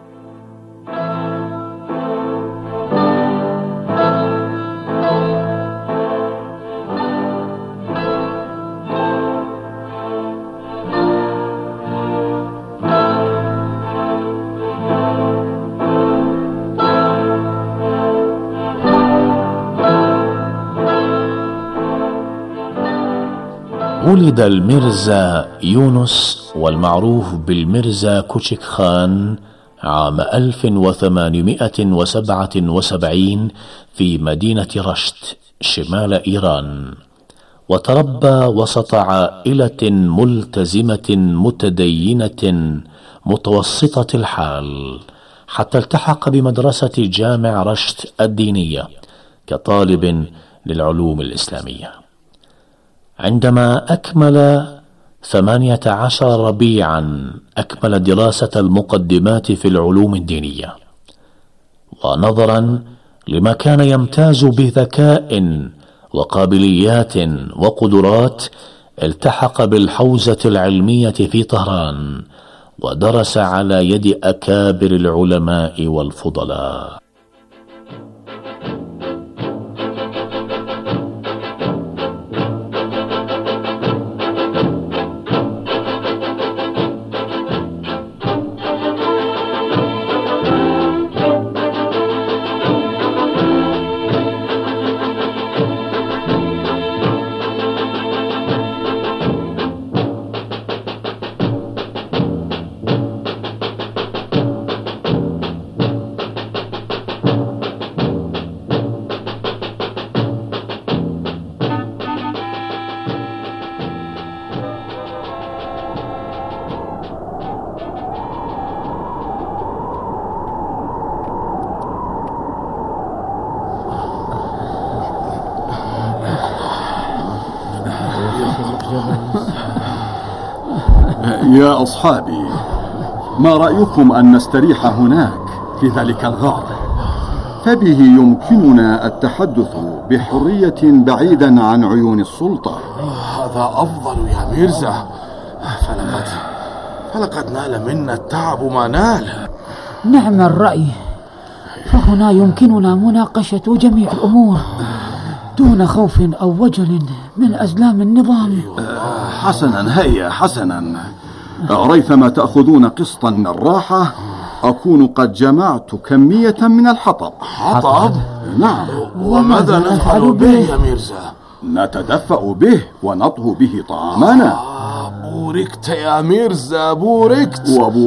Speaker 19: ولد الميرزا يونس والمعروف بالميرزا كوتشك خان عام ألف وثمانمائة وسبعة وسبعين في مدينة رشت شمال إيران، وتربى وسط عائلة ملتزمة متدينة متوسطة الحال، حتى التحق بمدرسة جامع رشت الدينية كطالب للعلوم الإسلامية. عندما أكمل ثمانية عشر ربيعا أكمل دراسة المقدمات في العلوم الدينية، ونظرا لما كان يمتاز بذكاء وقابليات وقدرات التحق بالحوزة العلمية في طهران، ودرس على يد أكابر العلماء والفضلاء.
Speaker 20: يا أصحابي، ما رأيكم أن نستريح هناك في ذلك الغار؟ فبه يمكننا التحدث بحرية بعيدا عن عيون السلطة.
Speaker 21: هذا أفضل يا ميرزا، فلقد فلقد نال منا التعب ما نال.
Speaker 22: نعم الرأي، فهنا يمكننا مناقشة جميع الأمور دون خوف أو وجل من أزلام النظام.
Speaker 20: حسنا، هيا حسنا، ريثما تأخذون قسطا من الراحة أكون قد جمعت كمية من الحطب.
Speaker 21: حطب؟
Speaker 20: نعم.
Speaker 21: وماذا نفعل به يا ميرزا؟
Speaker 20: نتدفأ به ونطهو به طعامنا.
Speaker 21: آه بوركت يا ميرزا، بوركت.